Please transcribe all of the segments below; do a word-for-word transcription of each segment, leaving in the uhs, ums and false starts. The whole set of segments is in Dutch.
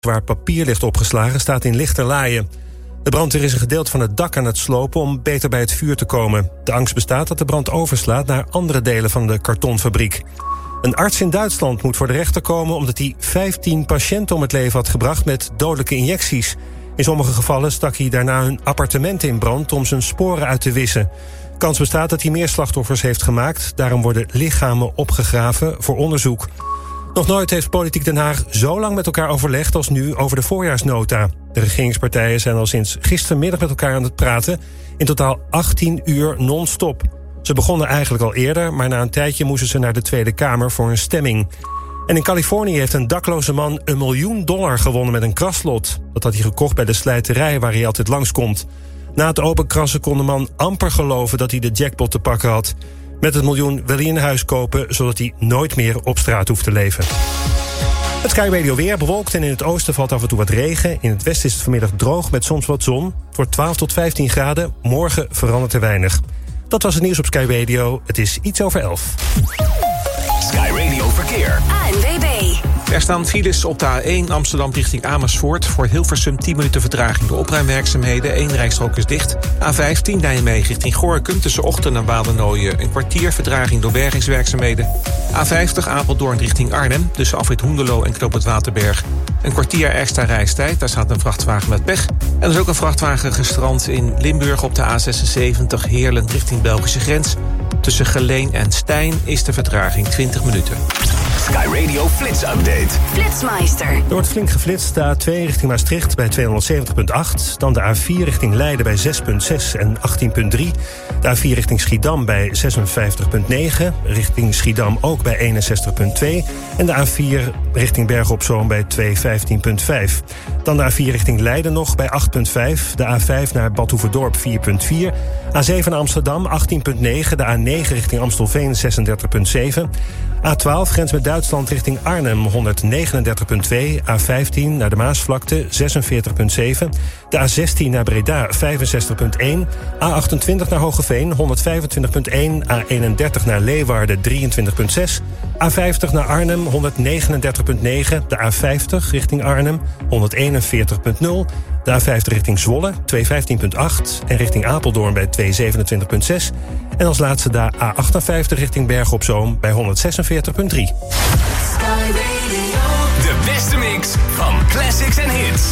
waar papier ligt opgeslagen staat in lichterlaaien. De brandweer is een gedeelte van het dak aan het slopen om beter bij het vuur te komen. De angst bestaat dat de brand overslaat naar andere delen van de kartonfabriek. Een arts in Duitsland moet voor de rechter komen omdat hij vijftien patiënten om het leven had gebracht met dodelijke injecties. In sommige gevallen stak hij daarna hun appartement in brand om zijn sporen uit te wissen. Kans bestaat dat hij meer slachtoffers heeft gemaakt. Daarom worden lichamen opgegraven voor onderzoek. Nog nooit heeft Politiek Den Haag zo lang met elkaar overlegd als nu over de voorjaarsnota. De regeringspartijen zijn al sinds gistermiddag met elkaar aan het praten. In totaal achttien uur non-stop. Ze begonnen eigenlijk al eerder, maar na een tijdje moesten ze naar de Tweede Kamer voor een stemming. En in Californië heeft een dakloze man een miljoen dollar gewonnen met een kraslot. Dat had hij gekocht bij de slijterij waar hij altijd langskomt. Na het openkrassen kon de man amper geloven dat hij de jackpot te pakken had. Met het miljoen wil hij een huis kopen, zodat hij nooit meer op straat hoeft te leven. Het Sky Radio weer bewolkt en in het oosten valt af en toe wat regen. In het westen is het vanmiddag droog met soms wat zon. Het wordt twaalf tot vijftien graden. Morgen verandert er weinig. Dat was het nieuws op Sky Radio. Het is iets over elf. Sky Radio Verkeer. A N W B. Er staan files op de A één Amsterdam richting Amersfoort. Voor Hilversum tien minuten vertraging door opruimwerkzaamheden. Eén rijstrook is dicht. A vijftien Nijmegen richting Gorinchem tussen Ochten en Wadernooien. Een kwartier vertraging door bergingswerkzaamheden. A vijftig Apeldoorn richting Arnhem tussen Afrit Hoenderloo en Knoop het Waterberg. Een kwartier extra reistijd. Daar staat een vrachtwagen met pech. En er is ook een vrachtwagen gestrand in Limburg op de A zesenzeventig Heerlen richting Belgische grens. Tussen Geleen en Stijn is de vertraging twintig minuten. Sky Radio Flits Update. Flitsmeister. Er wordt flink geflitst. De A twee richting Maastricht bij tweehonderdzeventig komma acht. Dan de A vier richting Leiden bij zes komma zes en achttien komma drie. De A vier richting Schiedam bij zesenvijftig komma negen. Richting Schiedam ook bij eenenzestig komma twee. En de A vier richting Bergen op Zoom bij tweehonderdvijftien komma vijf. Dan de A vier richting Leiden nog bij acht komma vijf. De A vijf naar Bad Hoeverdorp vier komma vier. A zeven naar Amsterdam achttien komma negen. De A negen richting Amstelveen zesendertig komma zeven. A twaalf grens met Duitsland richting Arnhem honderdnegenendertig komma twee. A vijftien naar de Maasvlakte zesenveertig komma zeven. De A zestien naar Breda vijfenzestig komma één. A achtentwintig naar Hoogeveen honderdvijfentwintig komma één. A eenendertig naar Leeuwarden drieëntwintig komma zes. A vijftig naar Arnhem honderdnegenendertig komma negen. De A vijftig richting Arnhem honderdeenenveertig komma nul. De A vijftig richting Zwolle tweehonderdvijftien komma acht. En richting Apeldoorn bij tweehonderdzevenentwintig komma zes. En als laatste de A achtenvijftig richting Bergen op Zoom bij honderdzesenveertig komma drie. De beste mix van classics en hits.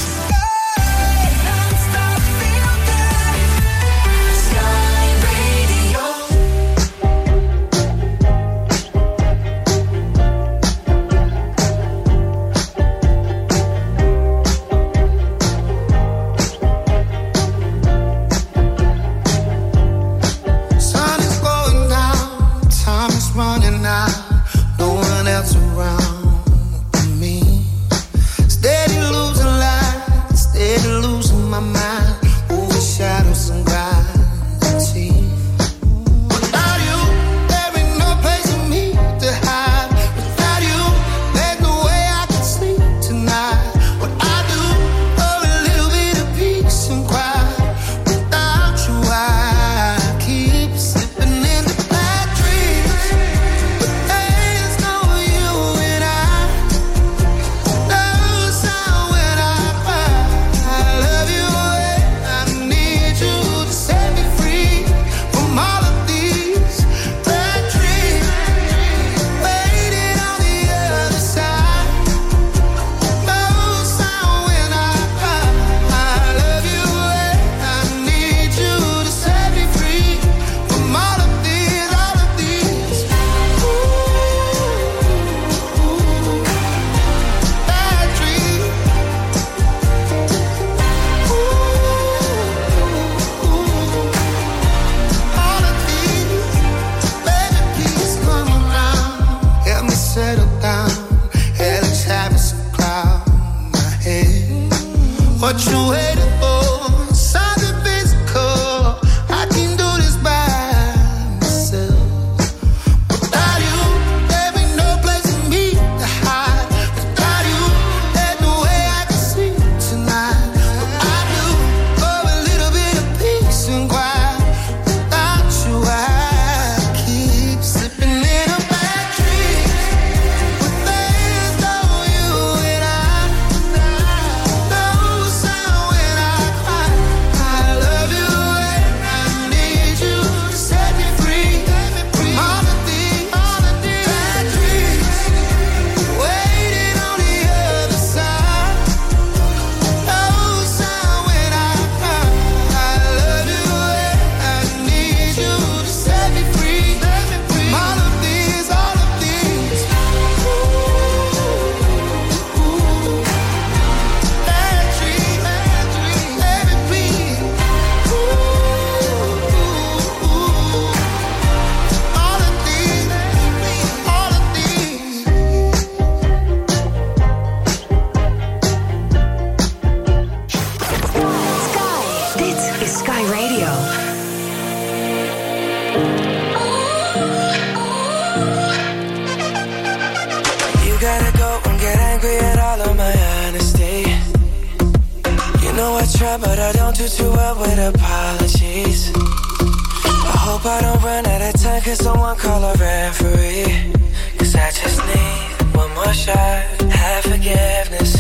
try, but I don't do too well with apologies. I hope I don't run out of time, cause someone call a referee. Cause I just need one more shot, have forgiveness.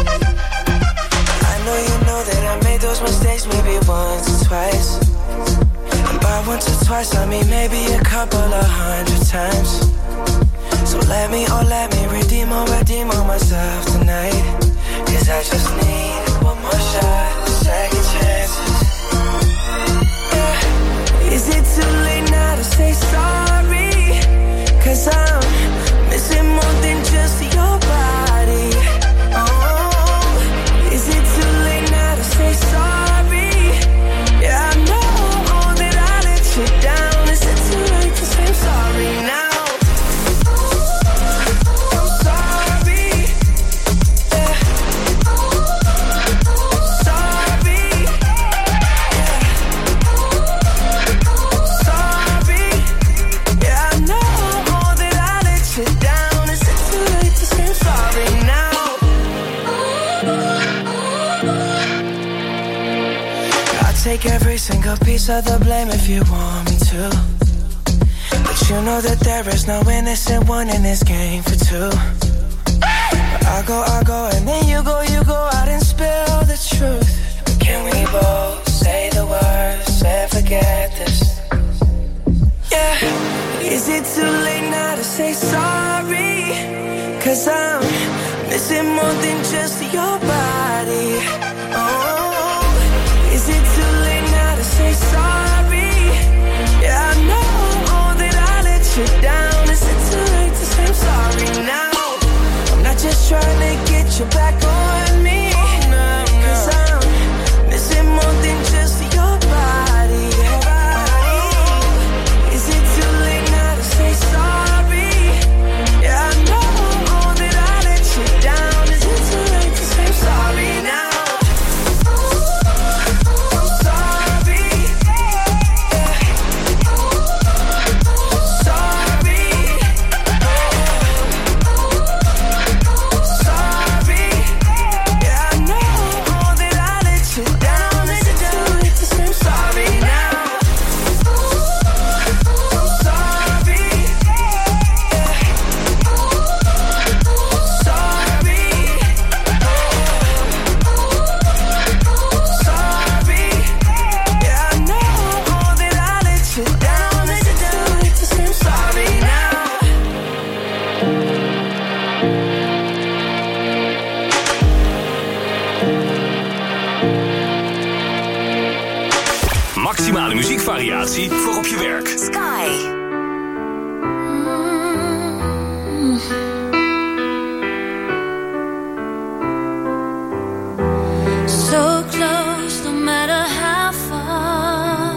I know you know that I made those mistakes maybe once or twice. And by once or twice I mean maybe a couple of hundred times. So let me, oh let me redeem or redeem on myself tonight. Cause I just need one more shot, second chances. Yeah. Is it too late now to say sorry? Cause I'm missing more than just your body. Oh, is it too late now to say sorry? Yeah, I know that I let you down. Is it too late to say I'm sorry now? Take every single piece of the blame if you want me to. But you know that there is no innocent one in this game for two. But I go, I go, and then you go, you go out and spill the truth. But can we both say the words and forget this? Yeah. Is it too late now to say sorry? Cause I'm missing more than just your body. Oh, is it too late now to say sorry? Yeah, I know that I let you down. Is it too late to say I'm sorry now? I'm not just trying to get you back on me. Cause I'm missing more than just your body. Is it too late now to say sorry? Yeah, I know that I let you down. Is it too late to say I'm sorry now? Maximale muziekvariatie voor op je werk. Sky. So close, no matter how far.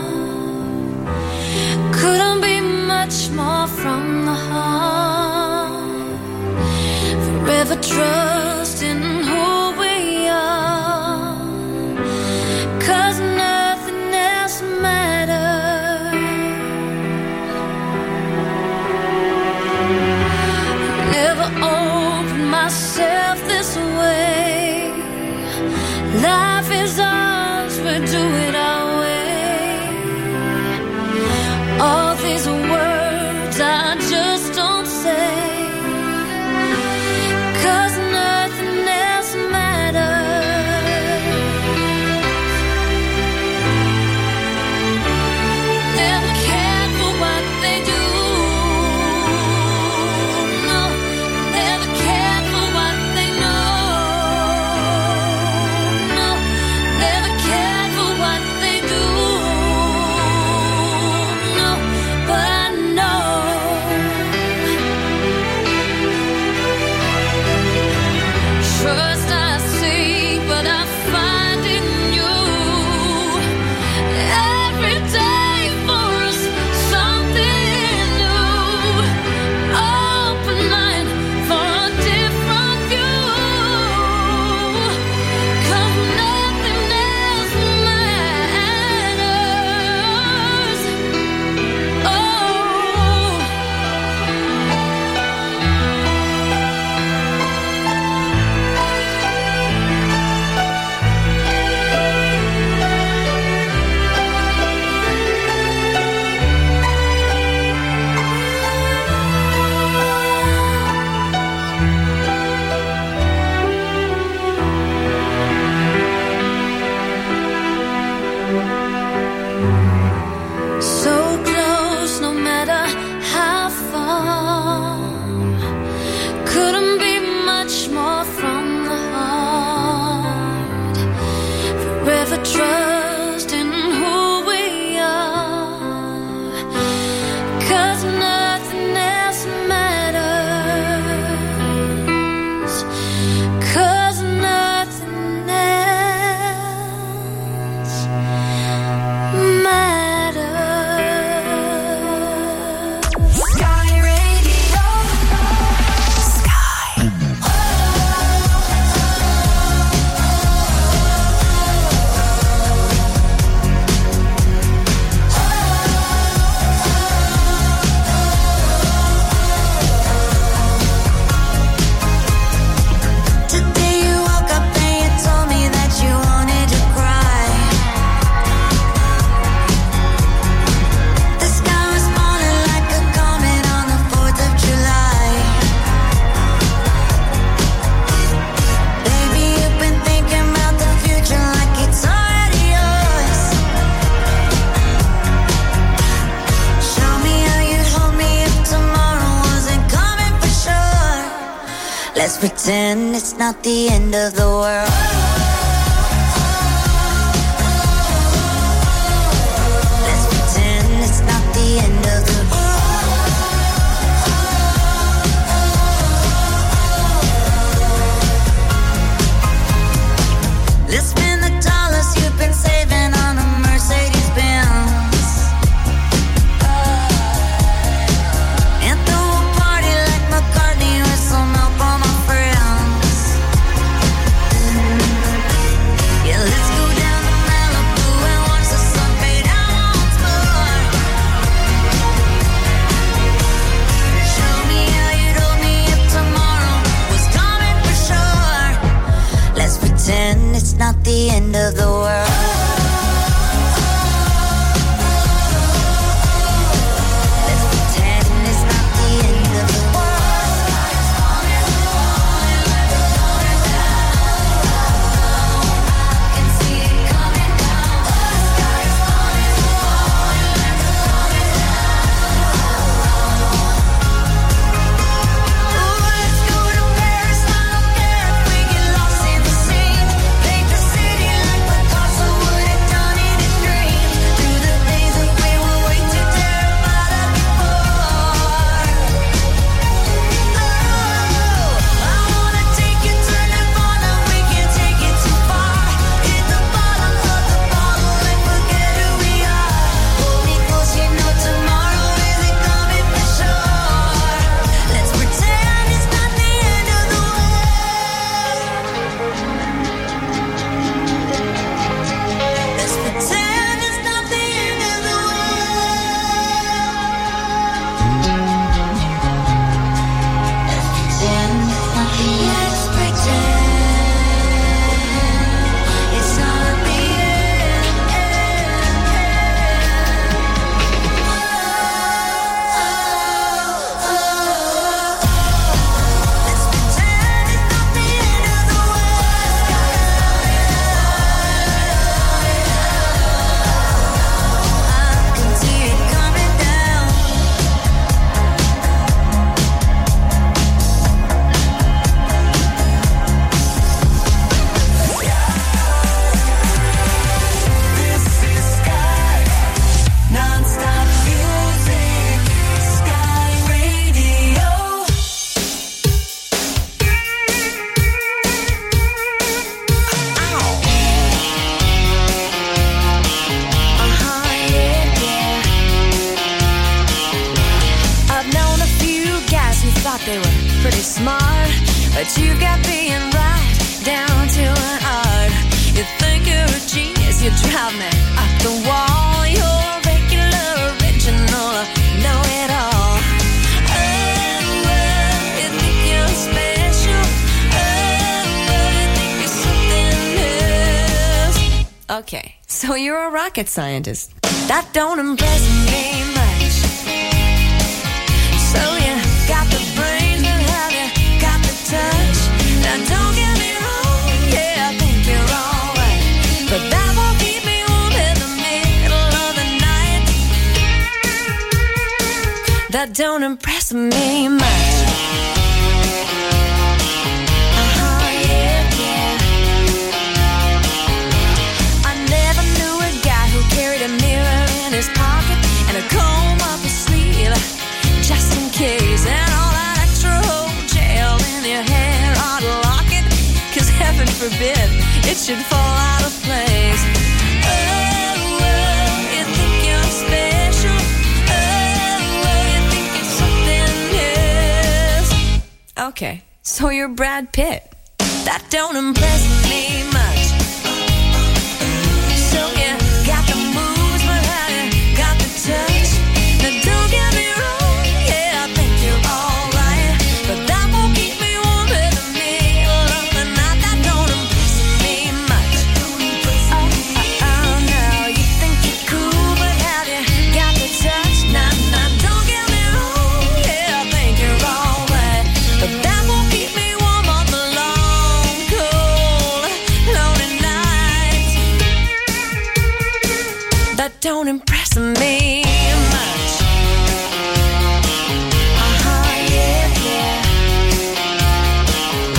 Couldn't be much more from the heart. Forever trusting who we are. 'Cause nothing else matters. Never opened myself this way. Life is ours, we do it our way. All these words I just don't say. 'Cause nothing else matters. Never cared for what they do. No, never cared for what they know. No, pretend it's not the end of the world. Let's pretend it's not the end of the world. Let's spend the dollars you've been saving on a Mercedes Benz. It's not the end of the world. Let's pretend it's not the end of the world. I can see it coming down. The sky is falling, falling, falling down. Ooh, let's go to Paris, I don't care if we get lost in the sea. Okay, so you're a rocket scientist. That don't impress me much. So you got the brains, but have you got the touch? Now don't get me wrong, yeah, I think you're alright, but that won't keep me warm in the middle of the night. That don't impress me much. His pocket and a comb up his sleeve, just in case, and all that extra whole gel in your hair ought to lock it, cause heaven forbid it should fall out of place. Oh, oh, you think you're special. Oh, oh, you think you're something else. Okay, so you're Brad Pitt. That don't impress me much. So you got the moves, but have you got the touch? Now don't get me wrong, yeah, I think you're alright, but that won't keep me warm in the middle of the night. That don't impress me much. Oh, oh, oh, no, you think you're cool, but have you got the touch? Nah, nah, don't get me wrong, yeah, I think you're alright, but that won't keep me warm on the long, cold, lonely nights. That don't impress me much. Uh-huh, yeah, yeah.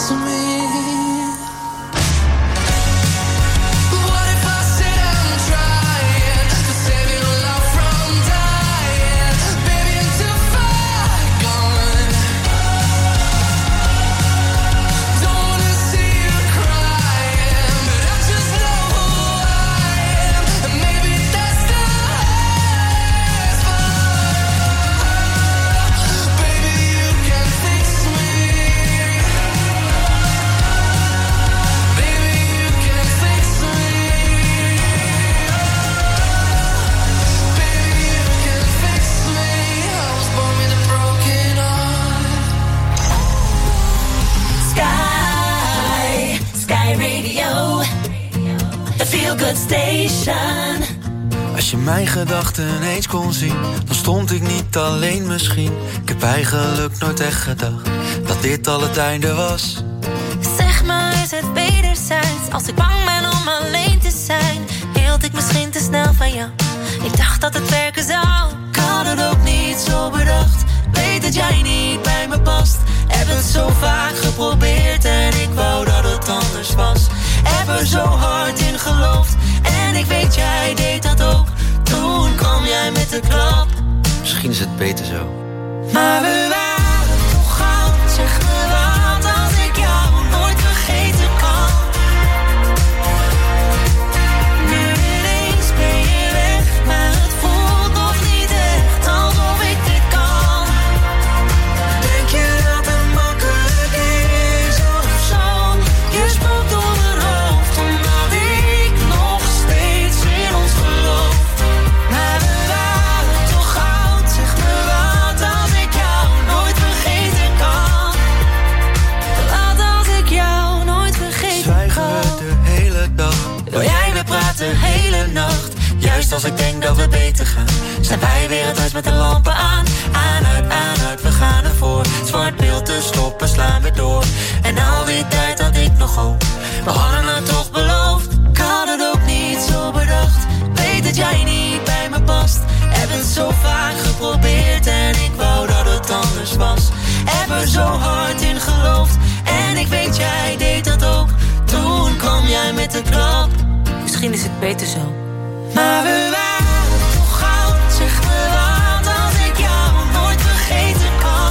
to me. What if I said I'm trying to save your love from dying, baby, into fire gone. Don't wanna see you crying, but I just know who I am, and maybe that's the highest fire. Baby, you can fix me. Baby, you can fix me. Baby, you can fix me. I was born with a broken heart. Sky, Sky Radio, the feel good station. Als je mijn gedachten ineens kon zien, dan stond ik niet alleen misschien. Ik heb eigenlijk nooit echt gedacht dat dit al het einde was. Zeg maar, is het wederzijds? Als ik bang ben om alleen te zijn, hield ik misschien te snel van jou. Ik dacht dat het werken zou. Ik had het ook niet zo bedacht. Weet dat jij niet bij me past. Heb het zo vaak geprobeerd en ik wou dat het anders was. Heb er zo hard in geloofd en ik weet jij deed dat ook. Toen kwam jij met de klap. Misschien is het beter zo. Maar we waren toch goud. Zeg me wat als ik jou nooit vergeten kan. Nu ineens ben je weg, maar het voelt nog niet echt alsof ik dit kan. Denk je dat het makkelijk is of zo? Je spookt door mijn hoofd, omdat ik nog steeds in ons geloof. Maar we waren toch goud. Zeg me wat als ik jou nooit vergeten kan. Wat als ik jou nooit vergeten Zwijgen kan. we de hele dag. Wil jij weer praten de hele nacht? Juist als ik denk dat we beter gaan, zijn wij weer het huis met de lampen aan. Aan, uit, aan, uit, we gaan ervoor. Zwart beeld te stoppen, slaan we door. En al die tijd had ik nog hoop. We hadden het toch beloofd. Ik had het ook niet zo bedacht. Weet dat jij niet bij me past. Heb het zo vaak geprobeerd en ik wou dat het anders was. Heb er zo hard in geloofd en ik weet jij deed dat ook. Toen kwam jij met de klap. Misschien is het beter zo. Maar we waren toch goud. Zeg me wat als ik jou nooit vergeten kan.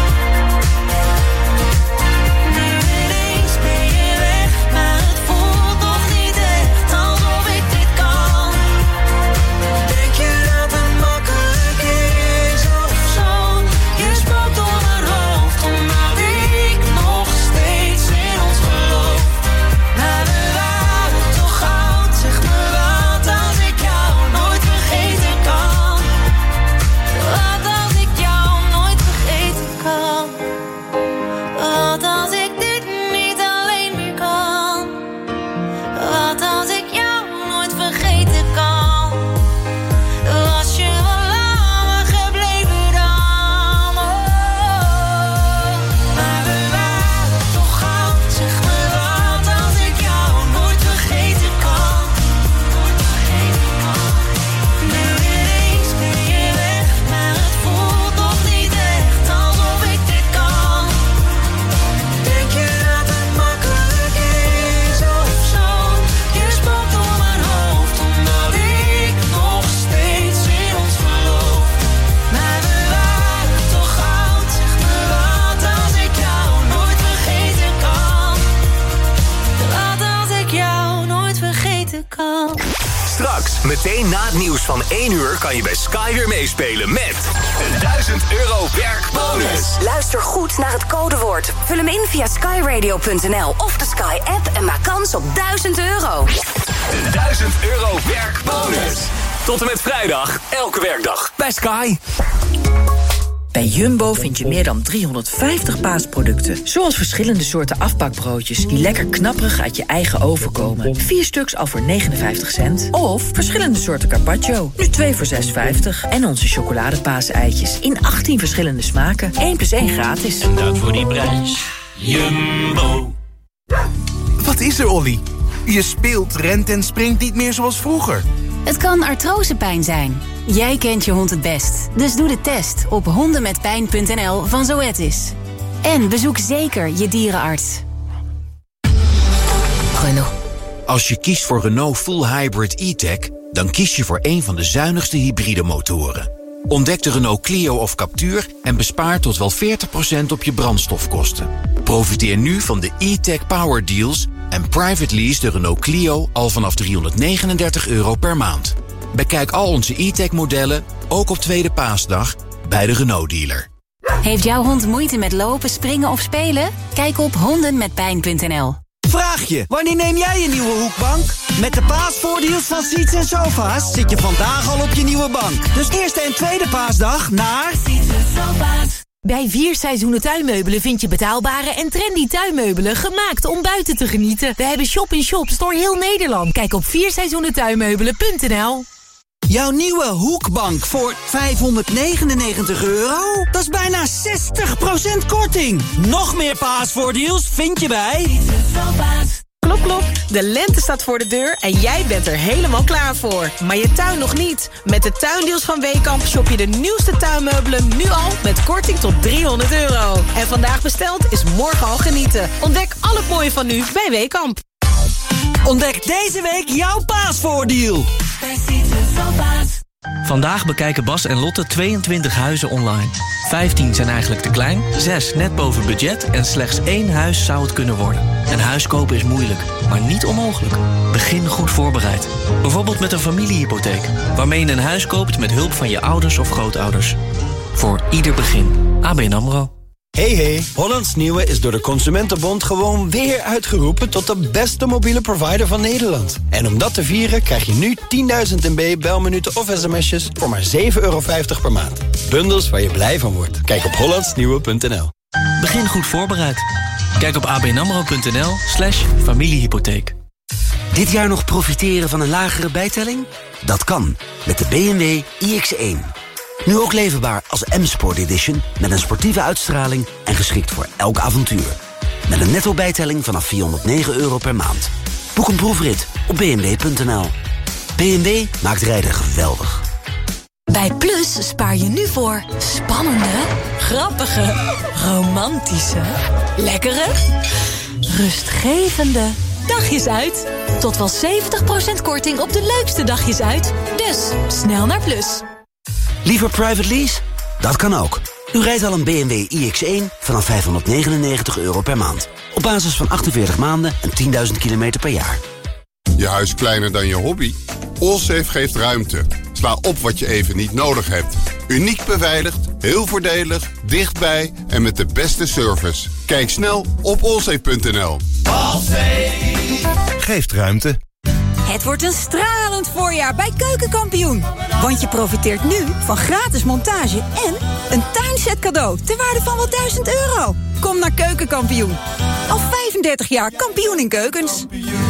Nu ineens ben je weg, maar het voelt nog niet echt alsof ik dit kan. Denk je dat het makkelijk is of zo? Je spookt door mijn hoofd, omdat ik nog steeds in ons geloof. Maar we waren toch goud. Zeg me wat als ik jou nooit vergeten kan. Wat als ik jou nooit vergeten kan. Wat als ik dit niet alleen meer kan. Wat als ik jou nooit vergeten kan. Was je wel langer gebleven dan. Oh. Maar we waren toch goud. Zeg me wat als ik jou nooit vergeten kan. Nu ineens ben je weg, maar het voelt nog niet echt alsof ik dit kan. Denk je dat het makkelijk is of zo? Je spookt door mijn hoofd, omdat ik nog steeds in ons geloof. Maar we waren toch goud. Zeg me wat als ik jou nooit vergeten kan. Wat als ik jou nooit vergeten kan. Straks, meteen na het nieuws van één uur, kan je bij Sky weer meespelen met een duizend euro werkbonus. Luister goed naar het codewoord. Vul hem in via skyradio punt n l of de Sky app en maak kans op duizend euro. Een duizend euro werkbonus. Tot en met vrijdag, elke werkdag bij Sky. Bij Jumbo vind je meer dan driehonderdvijftig paasproducten. Zoals verschillende soorten afbakbroodjes die lekker knapperig uit je eigen oven komen. Vier stuks al voor negenenvijftig cent. Of verschillende soorten carpaccio. Nu twee voor zes vijftig. En onze chocoladepaaseitjes in achttien verschillende smaken. één plus één gratis. En dat voor die prijs. Jumbo. Wat is er, Olly? Je speelt, rent en springt niet meer zoals vroeger. Het kan artrosepijn zijn. Jij kent je hond het best, dus doe de test op hondenmetpijn punt n l van Zoetis. En bezoek zeker je dierenarts. Renault. Als je kiest voor Renault Full Hybrid E-Tech, dan kies je voor een van de zuinigste hybride motoren. Ontdek de Renault Clio of Captur en bespaar tot wel veertig procent op je brandstofkosten. Profiteer nu van de E-Tech Power Deals en private lease de Renault Clio al vanaf driehonderdnegenendertig euro per maand. Bekijk al onze E-Tech modellen, ook op Tweede Paasdag, bij de Renault dealer. Heeft jouw hond moeite met lopen, springen of spelen? Kijk op honden met pijn punt n l. Vraag je, wanneer neem jij een nieuwe hoekbank? Met de paasvoordeels van Seats en Sofa's zit je vandaag al op je nieuwe bank. Dus eerste en tweede paasdag naar Seats en Sofa's. Bij vier Seizoenen Tuinmeubelen vind je betaalbare en trendy tuinmeubelen gemaakt om buiten te genieten. We hebben shop-in-shops door heel Nederland. Kijk op vier seizoenen tuinmeubelen punt n l. Jouw nieuwe hoekbank voor vijfhonderdnegenennegentig euro? Dat is bijna zestig procent korting. Nog meer paasvoordeels vind je bij... Klop, klop. De lente staat voor de deur en jij bent er helemaal klaar voor. Maar je tuin nog niet. Met de tuindeals van Weekamp shop je de nieuwste tuinmeubelen nu al met korting tot driehonderd euro. En vandaag besteld is morgen al genieten. Ontdek al het mooie van nu bij Weekamp. Ontdek deze week jouw paasvoordeel. Vandaag bekijken Bas en Lotte tweeëntwintig huizen online. vijftien zijn eigenlijk te klein, zes net boven budget en slechts één huis zou het kunnen worden. Een huis kopen is moeilijk, maar niet onmogelijk. Begin goed voorbereid. Bijvoorbeeld met een familiehypotheek, waarmee je een huis koopt met hulp van je ouders of grootouders. Voor ieder begin. A B N AMRO. Hey hey, Hollands Nieuwe is door de Consumentenbond gewoon weer uitgeroepen tot de beste mobiele provider van Nederland. En om dat te vieren krijg je nu tienduizend M B, belminuten of sms'jes voor maar zeven euro vijftig per maand. Bundels waar je blij van wordt. Kijk op hollandsnieuwe punt n l. Begin goed voorbereid. Kijk op abnamro.nl slash familiehypotheek. Dit jaar nog profiteren van een lagere bijtelling? Dat kan met de B M W i X één. Nu ook leverbaar als M-Sport Edition met een sportieve uitstraling en geschikt voor elk avontuur. Met een netto bijtelling vanaf vierhonderdnegen euro per maand. Boek een proefrit op b m w punt n l. B M W maakt rijden geweldig. Bij Plus spaar je nu voor spannende, grappige, romantische, lekkere, rustgevende dagjes uit. Tot wel zeventig procent korting op de leukste dagjes uit. Dus snel naar Plus. Liever private lease? Dat kan ook. U rijdt al een B M W i X één vanaf vijfhonderdnegenennegentig euro per maand. Op basis van achtenveertig maanden en tienduizend kilometer per jaar. Je huis kleiner dan je hobby? Allsafe geeft ruimte. Sla op wat je even niet nodig hebt. Uniek beveiligd, heel voordelig, dichtbij en met de beste service. Kijk snel op allsafe punt n l. Allsafe geeft ruimte. Het wordt een stralend voorjaar bij Keukenkampioen. Want je profiteert nu van gratis montage en een tuinset cadeau ter waarde van wel duizend euro. Kom naar Keukenkampioen. Al vijfendertig jaar kampioen in keukens.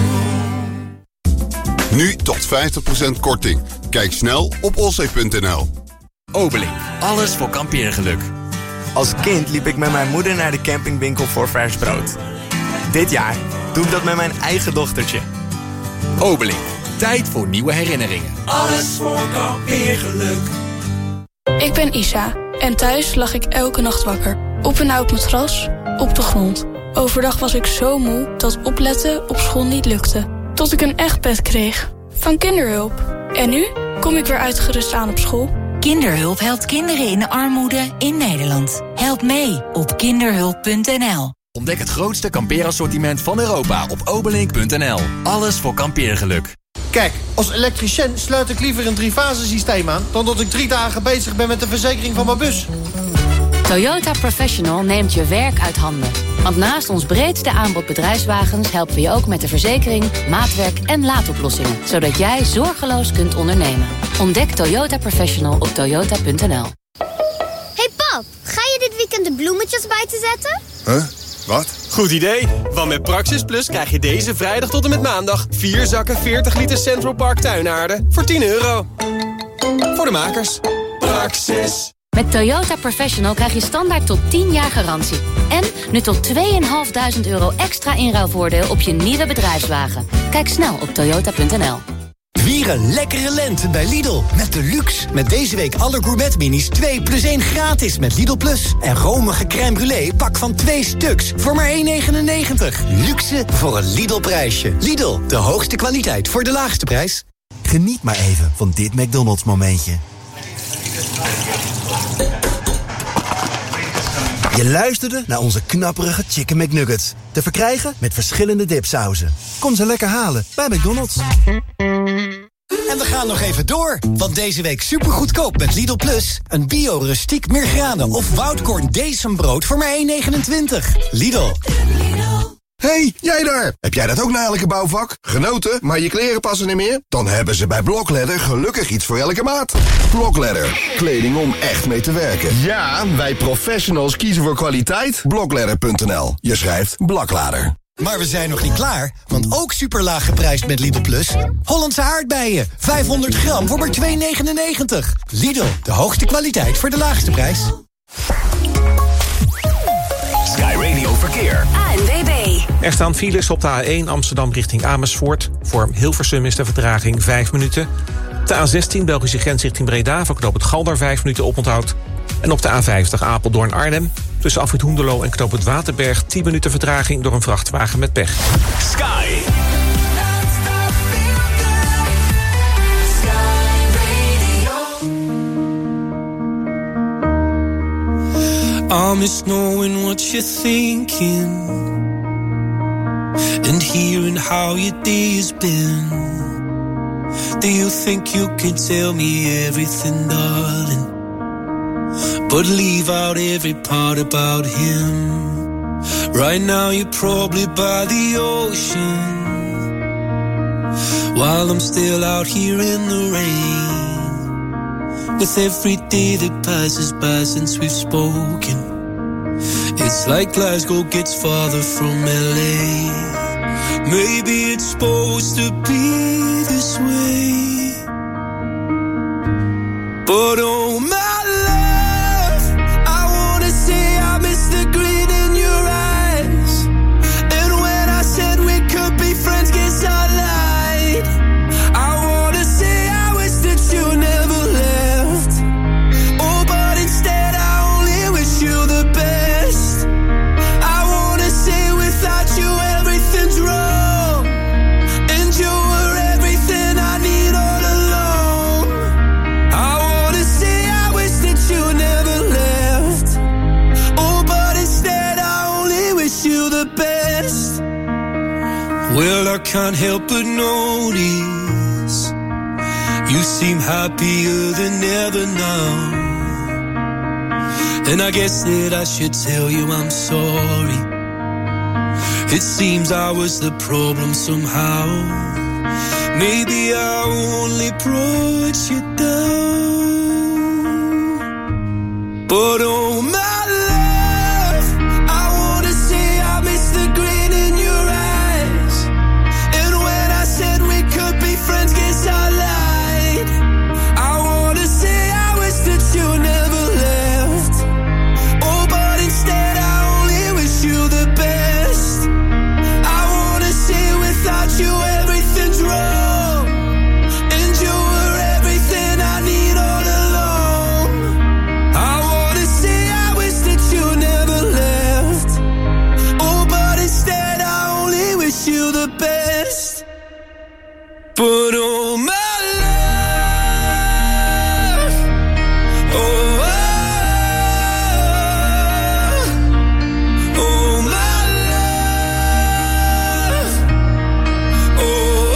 Nu tot vijftig procent korting. Kijk snel op allsafe punt n l. Obeling, alles voor kampeergeluk. Als kind liep ik met mijn moeder naar de campingwinkel voor vers brood. Dit jaar doe ik dat met mijn eigen dochtertje. Obeling, tijd voor nieuwe herinneringen. Alles voor kampeergeluk. Ik ben Isa en thuis lag ik elke nacht wakker. Op een oud matras, op de grond. Overdag was ik zo moe dat opletten op school niet lukte. Tot ik een echt bed kreeg. Van Kinderhulp. En nu kom ik weer uitgerust aan op school. Kinderhulp helpt kinderen in armoede in Nederland. Help mee op kinderhulp punt n l. Ontdek het grootste kampeerassortiment van Europa op obelink punt n l. Alles voor kampeergeluk. Kijk, als elektricien sluit ik liever een driefase-systeem aan... dan dat ik drie dagen bezig ben met de verzekering van mijn bus. Toyota Professional neemt je werk uit handen. Want naast ons breedste aanbod bedrijfswagens... helpen we je ook met de verzekering, maatwerk en laadoplossingen. Zodat jij zorgeloos kunt ondernemen. Ontdek Toyota Professional op toyota punt n l. Hey pap, ga je dit weekend de bloemetjes buiten zetten? Huh? Wat? Goed idee, want met Praxis Plus krijg je deze vrijdag tot en met maandag... vier zakken veertig liter Central Park tuinaarden voor tien euro. Voor de makers. Praxis. Met Toyota Professional krijg je standaard tot tien jaar garantie. En nu tot tweeduizend vijfhonderd euro extra inruilvoordeel op je nieuwe bedrijfswagen. Kijk snel op toyota punt n l. Vier een lekkere lente bij Lidl. Met Deluxe. Met deze week alle gourmet minis twee plus één gratis met Lidl Plus. En romige crème brûlée pak van twee stuks voor maar één negenennegentig. Luxe voor een Lidl prijsje. Lidl, de hoogste kwaliteit voor de laagste prijs. Geniet maar even van dit McDonald's momentje. Je luisterde naar onze knapperige Chicken McNuggets. Te verkrijgen met verschillende dipsauzen. Kom ze lekker halen bij McDonald's. En we gaan nog even door, want deze week supergoedkoop met Lidl Plus. Een bio-rustiek meergranen of woudkorn desembrood voor maar één negenentwintig. Lidl. Hey, jij daar! Heb jij dat ook na elke bouwvak? Genoten, maar je kleren passen niet meer? Dan hebben ze bij Blokledder gelukkig iets voor elke maat. Blokledder, kleding om echt mee te werken. Ja, wij professionals kiezen voor kwaliteit. Blokledder punt n l. Je schrijft Blaklader. Maar we zijn nog niet klaar, want ook superlaag geprijsd met Lidl Plus. Hollandse aardbeien, vijfhonderd gram voor maar twee negenennegentig. Lidl, de hoogste kwaliteit voor de laagste prijs. Sky Radio Verkeer. A N W B. Er staan files op de A één Amsterdam richting Amersfoort. Voor Hilversum is de vertraging vijf minuten. Op de A zestien Belgische grens richting Breda voor knoop het Galder vijf minuten oponthoud. En op de A vijftig Apeldoorn-Arnhem tussen Afrit Hoenderloo en knoop het Waterberg tien minuten vertraging door een vrachtwagen met pech. Sky. I miss knowing what you're thinking and hearing how your day has been. Do you think you can tell me everything, darling, but leave out every part about him? Right now you're probably by the ocean, while I'm still out here in the rain. With every day that passes by since we've spoken, it's like Glasgow gets farther from L A. Maybe it's supposed to be this way, but oh my love, I wanna say I miss the grin in your eyes. And when I said we could be friends, guess I lied. I wanna say I wish that you never left. Oh, but instead I only wish you the best. I wanna say without you everything's wrong, and you were everything I need all along. I wanna say I wish that you never left. Oh, but instead I only wish you the best. Well, I can't help but notice you seem happier than ever now. And I guess that I should tell you I'm sorry. It seems I was the problem somehow. Maybe I only brought you down. But oh my love, I wanna say I miss the grin in your eyes. And when I said we could be friends, guess I lied. I wanna say I wish that you never left. Oh, but instead I only wish you the best. I wanna say without you everything's wrong, and you were everything I need all along. I wanna say I wish that you never left. Oh, but instead I only wish you the best. But oh my love, oh, oh, oh my love, oh,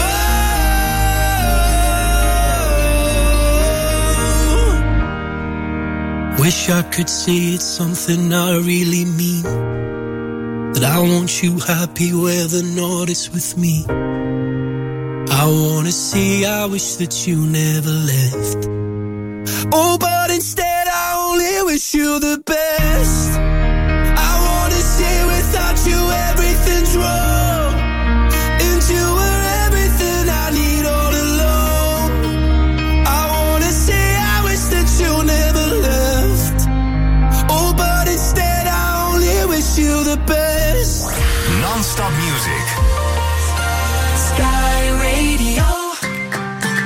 oh. Wish I could say it's something I really mean, that I want you happy whether or not it's with me. I wanna say I wish that you never left. Oh, but instead I only wish you the best. I wanna say without you everything's wrong, and you were everything I need all along. I wanna say I wish that you never left. Oh, but instead I only wish you the best. Non-stop music. Sky Radio.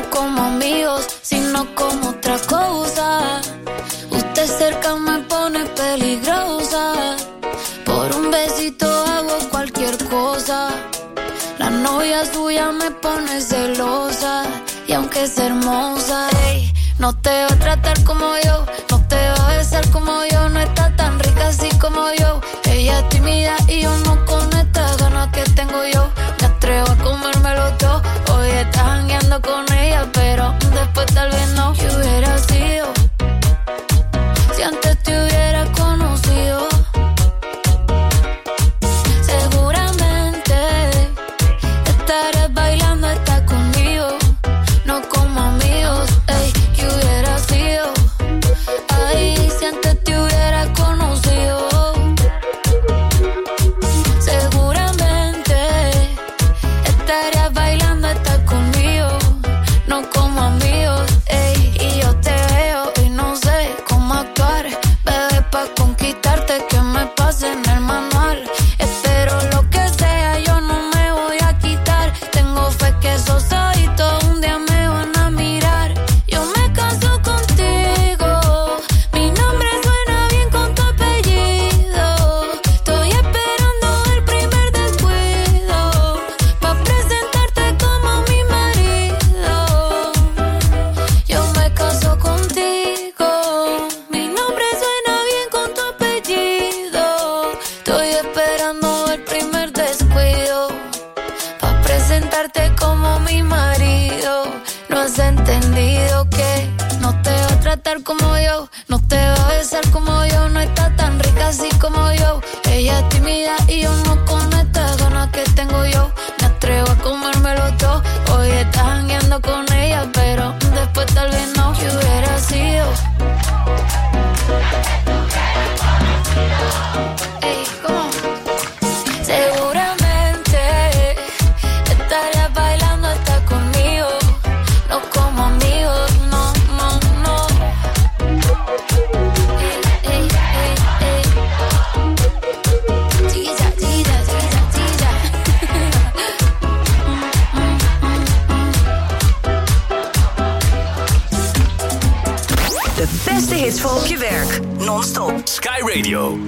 como amigos, sino como otra cosa. Usted cerca me pone peligrosa. Por un besito hago cualquier cosa. La novia suya me pone celosa. Y aunque es hermosa, ey, no te va a tratar como yo, no te va a besar como yo, no está tan rica así como yo. Ella es tímida y yo no con estas ganas que tengo yo. Me atrevo a comérmelo todo. Hoy estás jangueando con ella, pero después tal vez no. ¿Qué hubiera sido si antes te hubiera conocido? Seguramente estarás bailando hasta conmigo, no como amigos. Ey, ¿qué hubiera sido? Ay, si antes te hubiera conocido. Seguramente estarías bailando hasta conmigo, no como amigos. Ey, y yo te veo y no sé cómo actuar, bebé, pa' conquistarte que me pase en el manual. Espero lo que sea, yo no me voy a quitar. Tengo fe que esos ojitos un día me van a mirar. Yo me caso contigo, mi nombre suena bien con tu apellido. Estoy esperando el primer descuido pa' presentarte como mi marido. Yo me caso contigo, mi nombre suena bien con tu apellido. Estoy esperando el primer descuido pa' presentarte como mi marido. No has entendido que no te va a tratar como yo, no te va a besar como yo, no está tan rica así como yo. Ella es tímida y yo no con estas ganas que tengo yo. Me atrevo a comérmelo todo. Hoy estás jangueando con ella, pero después tal vez no. ¿Qué hubiera sido? Ey, ¿cómo? Seguramente estarías bailando hasta conmigo, no como amigos, no, no, no. Ey, ey, ey, ey. Chiquilla, chiquilla, chiquilla, chiquilla. De beste hits voor op je werk, non-stop. Sky Radio.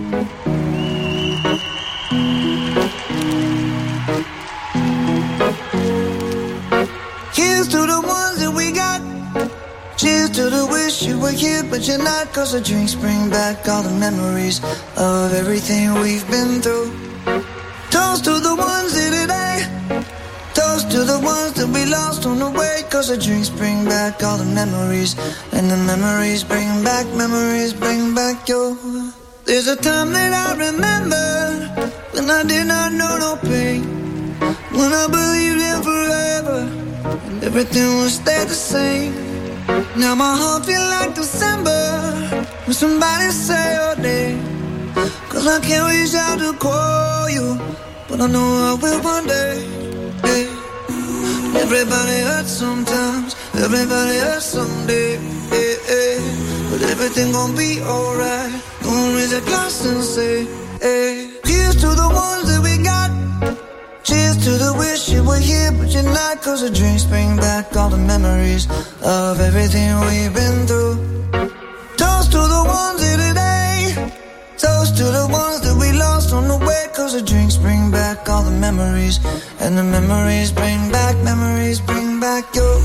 Here's to the ones that we got. Cheers to the wish you were here, but you're not. Cause the drinks bring back all the memories of everything we've been through. Toast to the ones here today. Toast to the ones that we lost on the way. Cause the drinks bring back all the memories. And the memories bring back, memories bring back your. There's a time that I remember when I did not know no pain. When I believed in forever and everything would stay the same. Now my heart feel like December when somebody say your name. Cause I can't reach out to call you, but I know I will one day. Hey. Everybody hurts sometimes, everybody hurts someday. Hey, hey. But everything gon' be alright. Gonna raise a glass and say, hey. Here's to the ones that we got. Cheers to the wish you were here, but you're not. Cause the drinks bring back all the memories of everything we've been through. Toast to the ones here today. Toast to the ones that we lost on the way. Cause the drinks bring back all the memories. And the memories bring back, memories bring back your.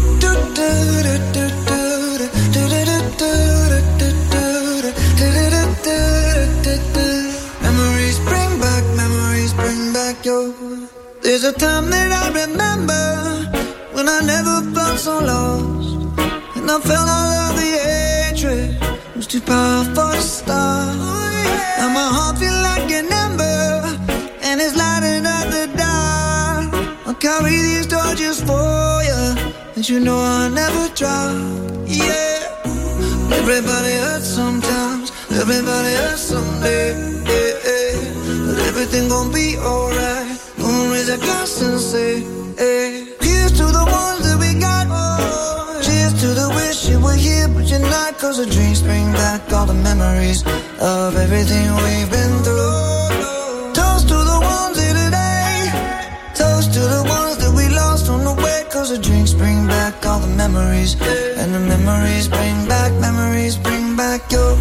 Memories bring back, memories bring back your. There's a time that I remember when I never felt so lost. And I felt all of the hatred was too powerful to stop. Now my heart feel like an ember and it's lighting up the dark. I'll carry these torches for you, and you know I'll never drop. Yeah. Everybody hurts sometimes, everybody hurts someday. Yeah, yeah. But everything gon' be alright. Gonna raise a glass and say, hey. Here's to the ones that we got. Oh, cheers to the wish you were here, but you're not. Cause the drinks bring back all the memories of everything we've been through. Toast to the ones here today. Toast to the ones that we lost on the way. Cause the drinks bring back all the memories, and the memories bring back, memories bring back your.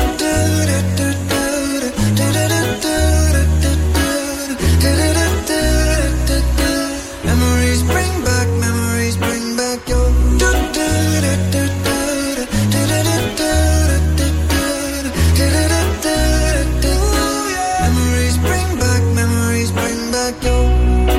Memories bring back, memories bring back your. Memories bring back, memories bring back your.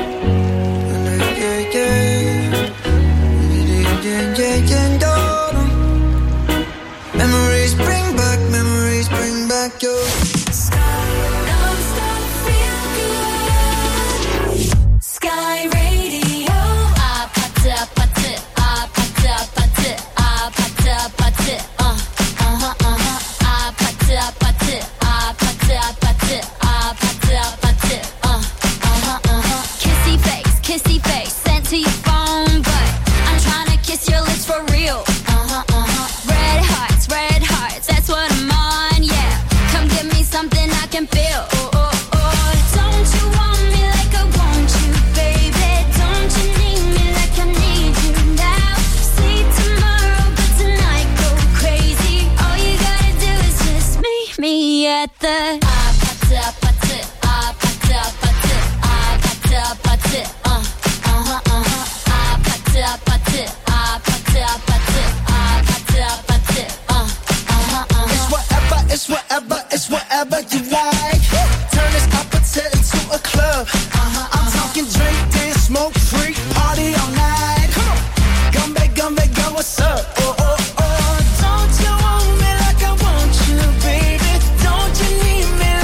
Memories bring back, memories bring back your. Sky Radio. Ah, pata, pata, ah, pata, pata, ah, pata, pata, uh, uh-huh, uh-huh, ah, pata, pata, ah, pata, pata, ah, pata, pata, uh, uh-huh, uh-huh. Kissy face, kissy face, sent to your phone, but I'm trying to kiss your lips for real. Uh-huh, uh-huh. Red hearts, red hearts, that's what I'm on, yeah. Come give me something I can feel. Oh, oh, oh. Don't you want me like I want you, baby? Don't you need me like I need you now? See tomorrow, but tonight go crazy. All you gotta do is just meet me at the. Ah, pata, pata, ah, pata, pata, ah, pata, pata, uh, uh-huh, uh-huh. Ah, pata, pata, ah, pata, pata, ah, pata, pata, uh, uh-huh, uh-huh. It's whatever, it's whatever, it's whatever you like. Turn this opposite into a club. Uh-huh, I'm talking drink, dance, smoke, freak, party all night. Come on, gumbe, gumbe, go, what's up? Oh, oh, oh. Don't you want me like I want you, baby? Don't you need me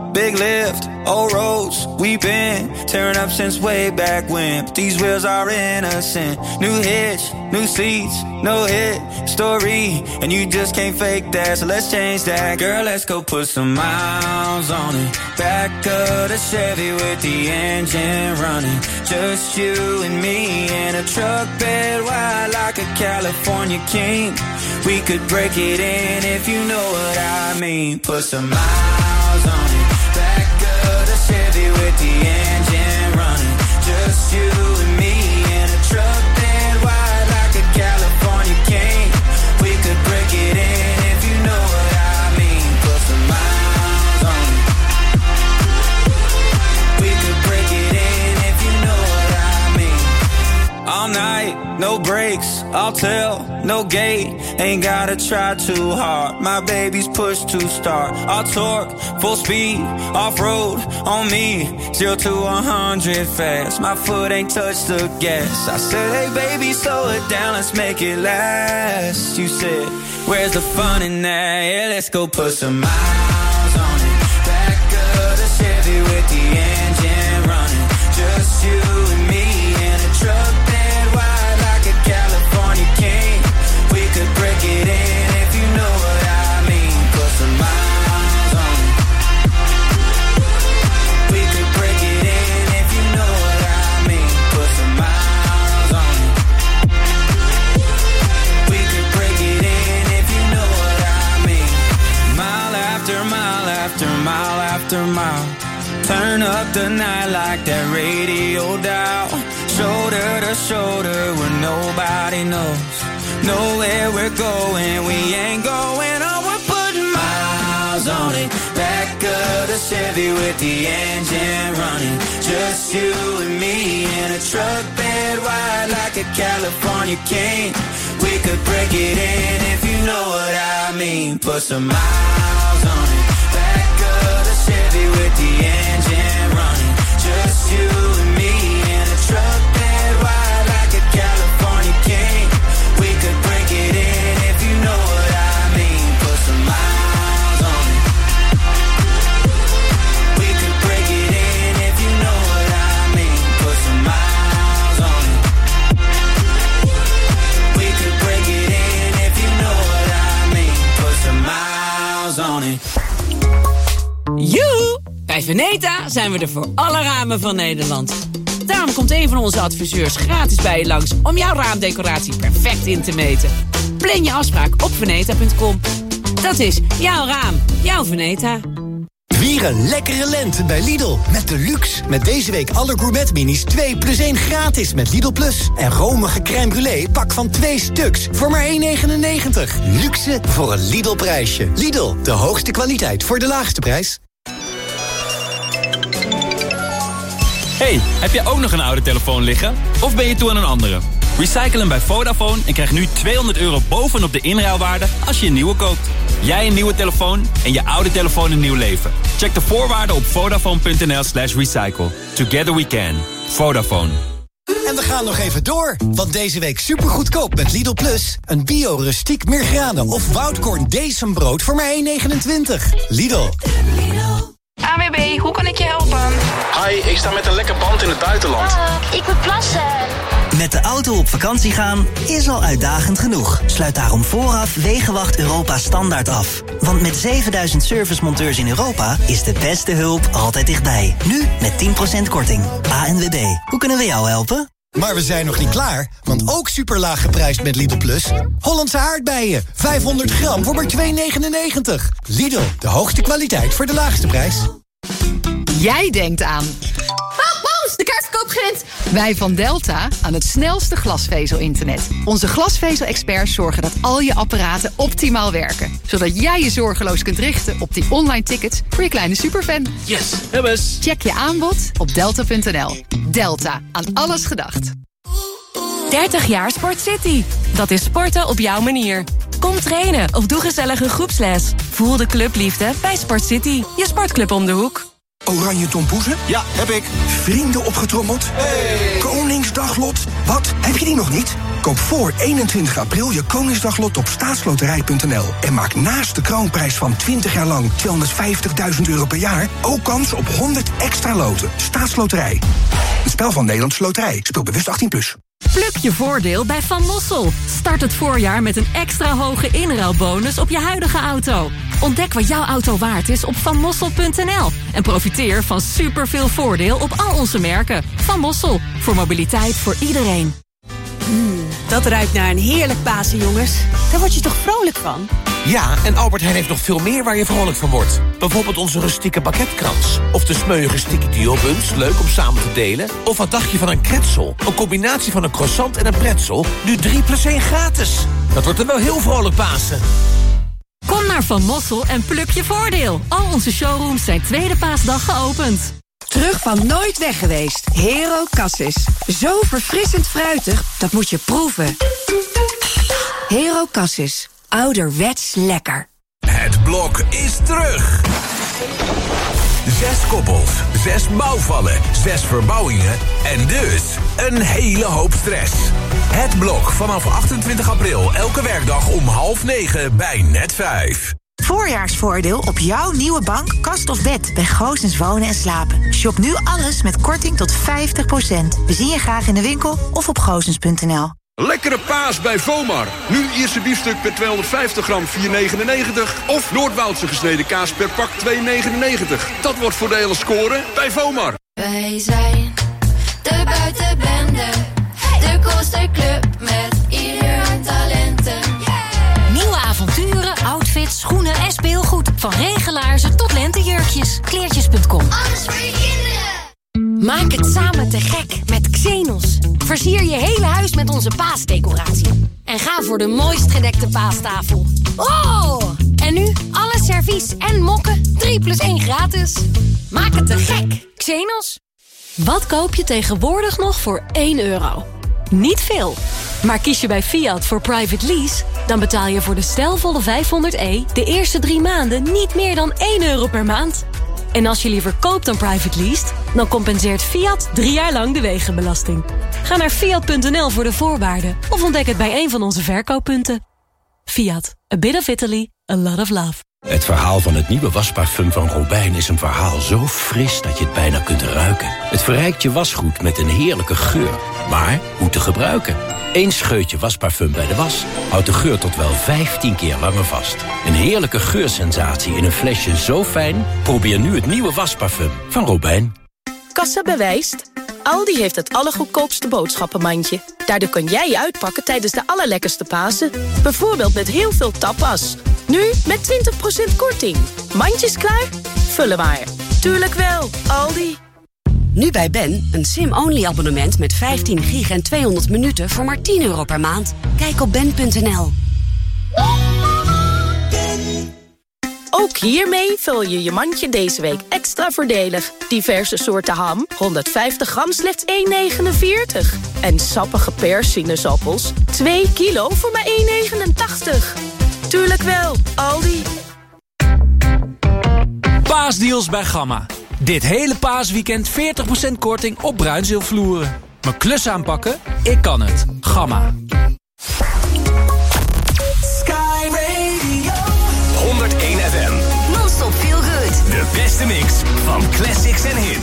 big lift, old roads, we've been tearing up since way back when. But these wheels are innocent. New hitch, new seats, no hit story, and you just can't fake that. So let's change that, girl. Let's go put some miles on it. Back of the Chevy with the engine running. Just you and me in a truck bed wide like a California king. We could break it in if you know what I mean. Put some miles on it. Back of the Chevy with the engine running. Just you and me in a truck bed wide like a California king. We could break it in if you know what I mean. Put some miles on it. We could break it in if you know what I mean. All night, no breaks, I'll tell, no gate. Ain't gotta try too hard, my baby's push to start. I'll torque, full speed, off-road, on me. Zero to a hundred fast, my foot ain't touched the gas. I said, hey baby, slow it down, let's make it last. You said, where's the fun in that? Yeah, let's go put some miles on it. Back of the Chevy with the engine running. Just you and me in a truck bed wide like a California king. We could break it in if you know what I mean. Put some miles on it. We could break it in if you know what I mean. Put some miles on it. We could break it in if you know what I mean. Mile after mile after mile after mile. Turn up the night like that radio dial. Shoulder to shoulder where nobody knows. Know where we're going, we ain't going on. We're putting miles on it. Back of the Chevy with the engine running. Just you and me in a truck bed wide like a California king. We could break it in if you know what I mean. Put some miles on it. Back of the Chevy with the engine running. Just you and me in a truck bed wide like a California king. We could break it in if you know what I mean. Put some miles on it. We could break it in if you know what I mean. Put some miles on it. We could break it in if you know what I mean. Put some miles on it. Joehoe! Bij Veneta zijn we er voor alle ramen van Nederland. Daarom komt een van onze adviseurs gratis bij je langs om jouw raamdecoratie perfect in te meten. Plan je afspraak op veneta punt com. Dat is jouw raam, jouw Veneta. Vier een lekkere lente bij Lidl met de luxe. Met deze week alle gourmet minis twee plus één gratis met Lidl Plus. En romige crème brûlée pak van twee stuks voor maar één negenennegentig. Luxe voor een Lidl prijsje. Lidl, de hoogste kwaliteit voor de laagste prijs. Hey, heb jij ook nog een oude telefoon liggen? Of ben je toe aan een andere? Recycle hem bij Vodafone en krijg nu tweehonderd euro bovenop de inruilwaarde als je een nieuwe koopt. Jij een nieuwe telefoon en je oude telefoon een nieuw leven. Check de voorwaarden op vodafone.nl slash recycle. Together we can. Vodafone. En we gaan nog even door, want deze week supergoedkoop met Lidl Plus. Een bio-rustiek Meergranen of Woudkorn Decembrood voor maar één negenentwintig. Lidl. A W B, hoe kan ik je helpen? Hi, ik sta met een lekker band in het buitenland. Uh, ik moet plassen. Met de auto op vakantie gaan is al uitdagend genoeg. Sluit daarom vooraf Wegenwacht Europa Standaard af. Want met zevenduizend servicemonteurs in Europa is de beste hulp altijd dichtbij. Nu met tien procent korting. A N W B, hoe kunnen we jou helpen? Maar we zijn nog niet klaar, want ook superlaag geprijsd met Lidl Plus. Hollandse aardbeien, vijfhonderd gram voor maar twee negenennegentig. Lidl, de hoogste kwaliteit voor de laagste prijs. Jij denkt aan... Oh, Boos, de kaartverkoop begint! Wij van Delta aan het snelste glasvezel-internet. Onze glasvezel-experts zorgen dat al je apparaten optimaal werken. Zodat jij je zorgeloos kunt richten op die online tickets voor je kleine superfan. Yes, hebben's. Check je aanbod op delta punt n l. Delta, aan alles gedacht. dertig jaar Sport City. Dat is sporten op jouw manier. Kom trainen of doe gezellig een groepsles. Voel de clubliefde bij Sport City. Je sportclub om de hoek. Oranje tompoezen? Ja, heb ik. Vrienden opgetrommeld? Hey. Koningsdaglot? Wat? Heb je die nog niet? Koop voor eenentwintig april je Koningsdaglot op staatsloterij punt n l. En maak naast de kroonprijs van twintig jaar lang tweehonderdvijftigduizend euro per jaar ook kans op honderd extra loten. Staatsloterij. Een spel van Nederlandse Loterij. Speel bewust achttien plus. Pluk je voordeel bij Van Mossel. Start het voorjaar met een extra hoge inruilbonus op je huidige auto. Ontdek wat jouw auto waard is op van mossel punt n l. En profiteer van superveel voordeel op al onze merken. Van Mossel, voor mobiliteit voor iedereen. Mm, dat ruikt naar een heerlijk Pasen, jongens. Daar word je toch vrolijk van? Ja, en Albert Heijn heeft nog veel meer waar je vrolijk van wordt. Bijvoorbeeld onze rustieke baguettekrans. Of de smeuïge sticky duo-buns, leuk om samen te delen. Of wat dacht je van een kretzel? Een combinatie van een croissant en een pretzel. Nu drie plus één gratis. Dat wordt er wel heel vrolijk Pasen. Kom naar Van Mossel en pluk je voordeel. Al onze showrooms zijn tweede paasdag geopend. Terug van nooit weg geweest. Hero Cassis. Zo verfrissend fruitig, dat moet je proeven. Hero Cassis. Ouderwets lekker. Het blok is terug. Zes koppels, zes bouwvallen, zes verbouwingen en dus een hele hoop stress. Het blok vanaf achtentwintig april, elke werkdag om half negen bij Net vijf. Voorjaarsvoordeel op jouw nieuwe bank, kast of bed bij Goossens Wonen en Slapen. Shop nu alles met korting tot vijftig procent. We zien je graag in de winkel of op goossens punt n l. Lekkere paas bij Vomar. Nu Ierse biefstuk per tweehonderdvijftig gram vier negenennegentig. Of Noordwoudse gesneden kaas per pak twee negenennegentig. Dat wordt voordelig scoren bij Vomar. Wij zijn de buitenbende. De Kosterclub met ieder hun talenten. Nieuwe avonturen, outfits, schoenen en speelgoed. Van regelaarzen tot lentejurkjes. Kleertjes punt com. Alles voor je kinderen. Maak het samen te gek met Xenos. Versier je hele huis met onze paasdecoratie. En ga voor de mooist gedekte paastafel. Oh! En nu alle servies en mokken drie plus één gratis. Maak het te gek. Xenos. Wat koop je tegenwoordig nog voor één euro? Niet veel. Maar kies je bij Fiat voor private lease, dan betaal je voor de stijlvolle vijfhonderd e de eerste drie maanden niet meer dan één euro per maand. En als je liever koopt dan private leased, dan compenseert Fiat drie jaar lang de wegenbelasting. Ga naar fiat punt n l voor de voorwaarden of ontdek het bij een van onze verkooppunten. Fiat, a bit of Italy, a lot of love. Het verhaal van het nieuwe wasparfum van Robijn is een verhaal zo fris dat je het bijna kunt ruiken. Het verrijkt je wasgoed met een heerlijke geur. Maar hoe te gebruiken? Eén scheutje wasparfum bij de was houdt de geur tot wel vijftien keer langer vast. Een heerlijke geursensatie in een flesje zo fijn? Probeer nu het nieuwe wasparfum van Robijn. Kassa bewijst. Aldi heeft het allergoedkoopste boodschappenmandje. Daardoor kan jij je uitpakken tijdens de allerlekkerste Pasen. Bijvoorbeeld met heel veel tapas. Nu met twintig procent korting. Mandjes klaar? Vullen maar. Tuurlijk wel, Aldi. Nu bij Ben, een sim-only abonnement met vijftien gig en tweehonderd minuten voor maar tien euro per maand. Kijk op ben punt n l. Ook hiermee vul je je mandje deze week extra voordelig. Diverse soorten ham, honderdvijftig gram, slechts één negenenveertig. En sappige perssinezappels, twee kilo voor maar één negenentachtig. Tuurlijk wel, Aldi. Paasdeals bij Gamma. Dit hele paasweekend veertig procent korting op bruinzeelvloeren. Mijn klus aanpakken? Ik kan het. Gamma. Sky Radio. honderdéén F M. Non-stop feel good. De beste mix van classics en hits.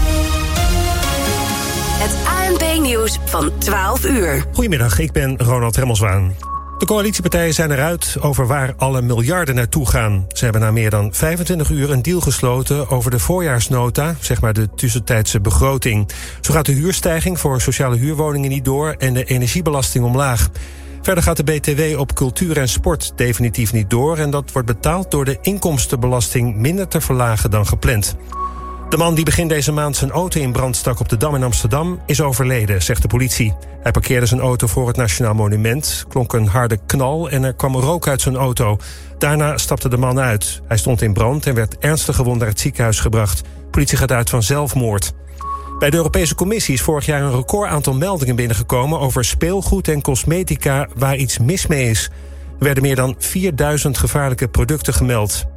Het A N P-nieuws van twaalf uur. Goedemiddag, ik ben Ronald Remmelswaan. De coalitiepartijen zijn eruit over waar alle miljarden naartoe gaan. Ze hebben na meer dan vijfentwintig uur een deal gesloten over de voorjaarsnota, zeg maar de tussentijdse begroting. Zo gaat de huurstijging voor sociale huurwoningen niet door en de energiebelasting omlaag. Verder gaat de B T W op cultuur en sport definitief niet door en dat wordt betaald door de inkomstenbelasting minder te verlagen dan gepland. De man die begin deze maand zijn auto in brand stak op de Dam in Amsterdam is overleden, zegt de politie. Hij parkeerde zijn auto voor het Nationaal Monument, klonk een harde knal en er kwam rook uit zijn auto. Daarna stapte de man uit. Hij stond in brand en werd ernstig gewond naar het ziekenhuis gebracht. De politie gaat uit van zelfmoord. Bij de Europese Commissie is vorig jaar een record aantal meldingen binnengekomen over speelgoed en cosmetica waar iets mis mee is. Er werden meer dan vierduizend gevaarlijke producten gemeld.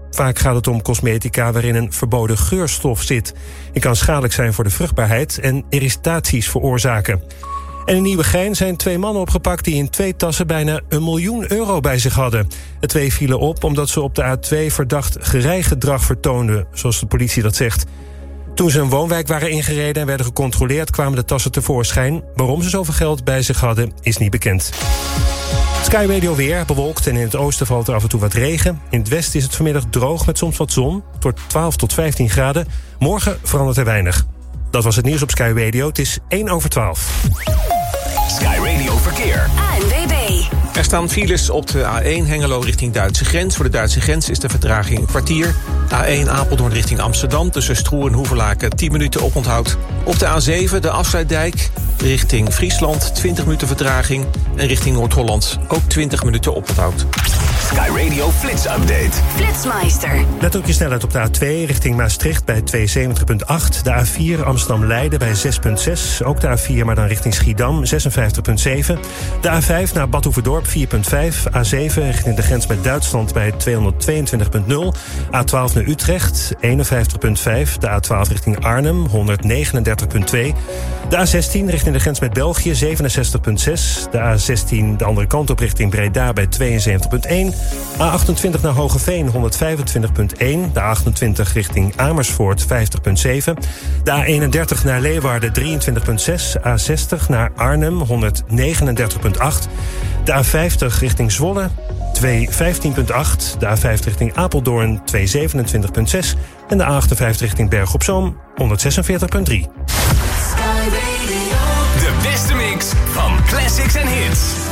Vaak gaat het om cosmetica waarin een verboden geurstof zit. Die kan schadelijk zijn voor de vruchtbaarheid en irritaties veroorzaken. En in Nieuwegein zijn twee mannen opgepakt die in twee tassen bijna een miljoen euro bij zich hadden. De twee vielen op omdat ze op de A twee verdacht gerijgedrag vertoonden, zoals de politie dat zegt. Toen ze een woonwijk waren ingereden en werden gecontroleerd, kwamen de tassen tevoorschijn. Waarom ze zoveel geld bij zich hadden, is niet bekend. Sky Radio weer, bewolkt en in het oosten valt er af en toe wat regen. In het westen is het vanmiddag droog met soms wat zon. Het wordt twaalf tot vijftien graden. Morgen verandert er weinig. Dat was het nieuws op Sky Radio. Het is één over twaalf. Sky Radio Verkeer. A N W B. Er staan files op de A één Hengelo richting Duitse grens. Voor de Duitse grens is de vertraging een kwartier. A één Apeldoorn richting Amsterdam tussen Stroe en Hoevelaken tien minuten oponthoud. Op de A zeven de Afsluitdijk richting Friesland twintig minuten vertraging. En richting Noord-Holland ook twintig minuten oponthoud. Sky Radio Flits Update. Flitsmeister. Let ook je snelheid op de A twee richting Maastricht bij tweeënzeventig komma acht. De A vier Amsterdam-Leiden bij zes komma zes. Ook de A vier maar dan richting Schiedam zesenvijftig komma zeven. De A vijf naar Bad Hoeverdorp vier komma vijf. A zeven richting de grens met Duitsland bij tweehonderdtweeëntwintig komma nul. A twaalf naar Utrecht eenenvijftig komma vijf. De A twaalf richting Arnhem honderdnegenendertig komma twee. De A zestien richting de grens met België zevenenzestig komma zes. De A zestien de andere kant op richting Breda bij tweeënzeventig komma één. A achtentwintig naar Hogeveen honderdvijfentwintig komma één. De A achtentwintig richting Amersfoort vijftig komma zeven. De A eenendertig naar Leeuwarden drieëntwintig komma zes. A zestig naar Arnhem honderdnegenendertig komma acht. De A vijftig richting Zwolle tweehonderdvijftien komma acht. De A vijftig richting Apeldoorn tweehonderdzevenentwintig komma zes. En de A achtenvijftig richting Berg op Zoom honderdzesenveertig komma drie. De beste mix van classics en hits.